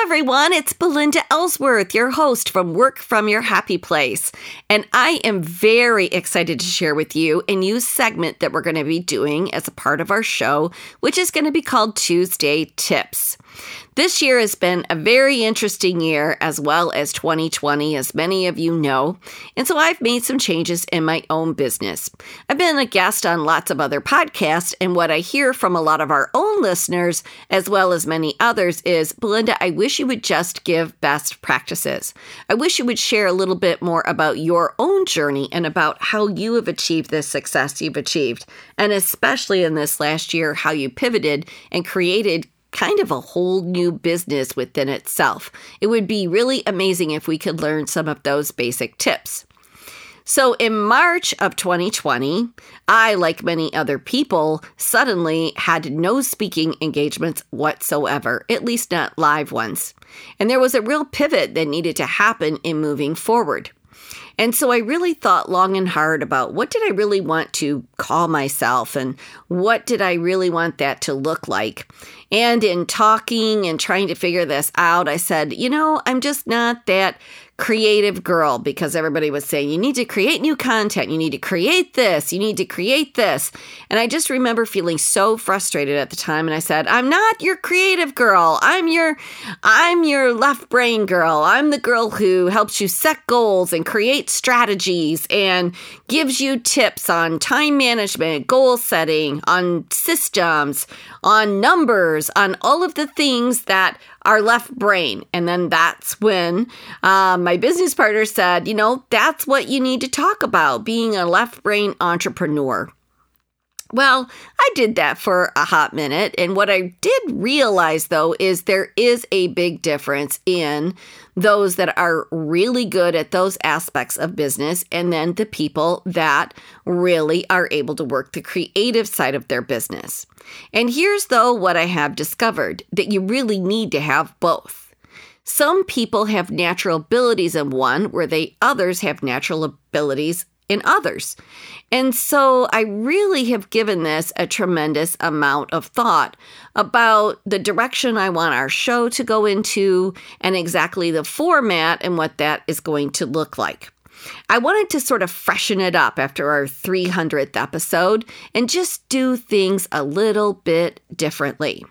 everyone. It's Belinda Ellsworth, your host from Work From Your Happy Place. And I am very excited to share with you a new segment that we're going to be doing as a part of our show, which is going to be called Tuesday Tips. This year has been a very interesting year, as well as 2020, as many of you know. And so I've made some changes in my own business. I've been a guest on lots of other podcasts, and what I hear from a lot of our own listeners, as well as many others, is, Belinda, I wish you would just give best practices. I wish you would share a little bit more about your own journey and about how you have achieved the success you've achieved. And especially in this last year, how you pivoted and created kind of a whole new business within itself. It would be really amazing if we could learn some of those basic tips. So in March of 2020, I, like many other people, suddenly had no speaking engagements whatsoever, at least not live ones. And there was a real pivot that needed to happen in moving forward. And so I really thought long and hard about what did I really want to call myself and what did I really want that to look like. And in talking and trying to figure this out, I said, I'm just not that creative girl, because everybody was saying, you need to create new content. You need to create this. You need to create this. And I just remember feeling so frustrated at the time. And I said, I'm not your creative girl. I'm your left brain girl. I'm the girl who helps you set goals and create strategies and gives you tips on time management, goal setting, on systems, on numbers, on all of the things that are left brain. And then that's when my business partner said, that's what you need to talk about, being a left brain entrepreneur. Well, I did that for a hot minute. And what I did realize, though, is there is a big difference in those that are really good at those aspects of business and then the people that really are able to work the creative side of their business. And here's, though, what I have discovered, that you really need to have both. Some people have natural abilities in one where others have natural abilities in others. And so I really have given this a tremendous amount of thought about the direction I want our show to go into and exactly the format and what that is going to look like. I wanted to sort of freshen it up after our 300th episode and just do things a little bit differently.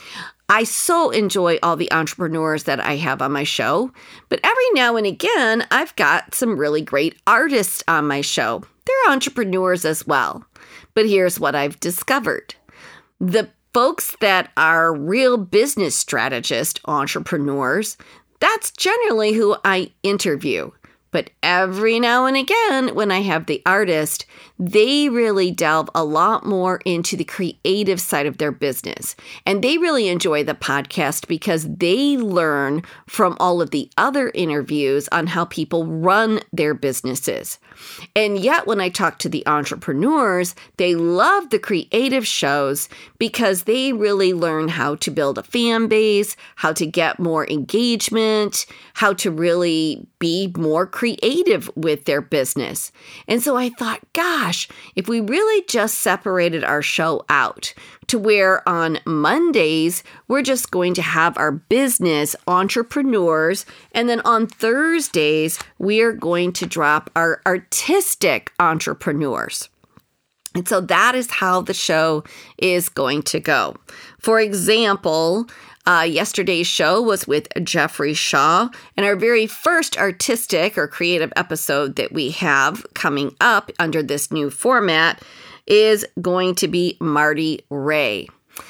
I so enjoy all the entrepreneurs that I have on my show, but every now and again, I've got some really great artists on my show. They're entrepreneurs as well. But here's what I've discovered. The folks that are real business strategist entrepreneurs, that's generally who I interview. But every now and again, when I have the artist, they really delve a lot more into the creative side of their business. And they really enjoy the podcast because they learn from all of the other interviews on how people run their businesses. And yet, when I talk to the entrepreneurs, they love the creative shows because they really learn how to build a fan base, how to get more engagement, how to really be more creative with their business. And so I thought, gosh, if we really just separated our show out to where on Mondays, we're just going to have our business entrepreneurs. And then on Thursdays, we are going to drop our artistic entrepreneurs. And so that is how the show is going to go. For example, yesterday's show was with Jeffrey Shaw, and our very first artistic or creative episode that we have coming up under this new format is going to be Marty Ray.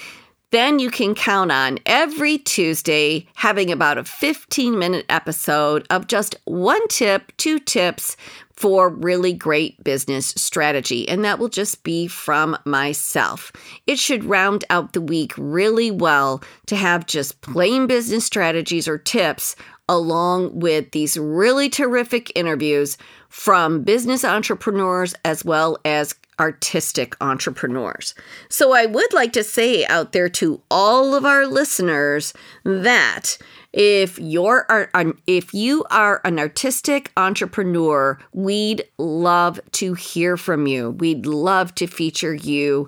Then you can count on every Tuesday having about a 15-minute episode of just one tip, 2 tips for really great business strategy. And that will just be from myself. It should round out the week really well to have just plain business strategies or tips along with these really terrific interviews from business entrepreneurs as well as artistic entrepreneurs. So I would like to say out there to all of our listeners that if you are an artistic entrepreneur, we'd love to hear from you. We'd love to feature you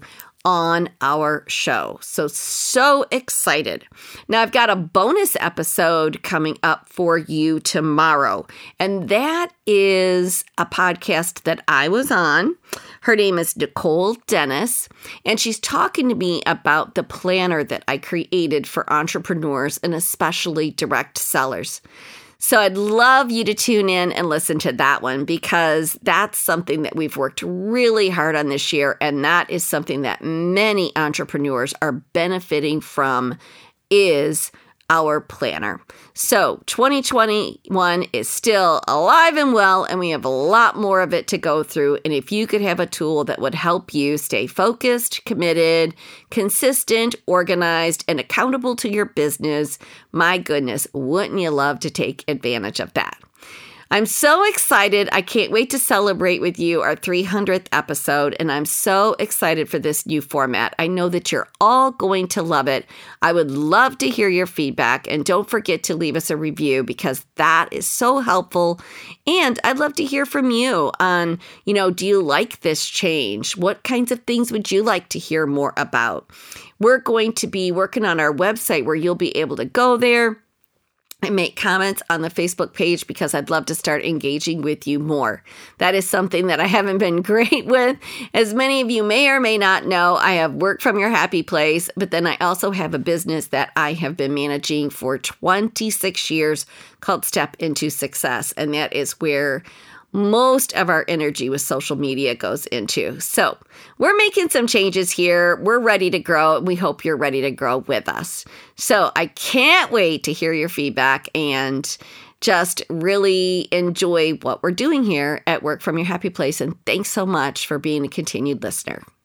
on our show. So excited. Now, I've got a bonus episode coming up for you tomorrow, and that is a podcast that I was on. Her name is Nicole Dennis, and she's talking to me about the planner that I created for entrepreneurs and especially direct sellers. So I'd love you to tune in and listen to that one because that's something that we've worked really hard on this year, and that is something that many entrepreneurs are benefiting from is our planner. So 2021 is still alive and well, and we have a lot more of it to go through. And if you could have a tool that would help you stay focused, committed, consistent, organized, and accountable to your business, my goodness, wouldn't you love to take advantage of that? I'm so excited. I can't wait to celebrate with you our 300th episode, and I'm so excited for this new format. I know that you're all going to love it. I would love to hear your feedback, and don't forget to leave us a review because that is so helpful. And I'd love to hear from you on, do you like this change? What kinds of things would you like to hear more about? We're going to be working on our website where you'll be able to go there and make comments on the Facebook page because I'd love to start engaging with you more. That is something that I haven't been great with. As many of you may or may not know, I have Work From Your Happy Place, but then I also have a business that I have been managing for 26 years called Step Into Success, and that is where most of our energy with social media goes into. So we're making some changes here. We're ready to grow, and we hope you're ready to grow with us. So I can't wait to hear your feedback and just really enjoy what we're doing here at Work From Your Happy Place. And thanks so much for being a continued listener.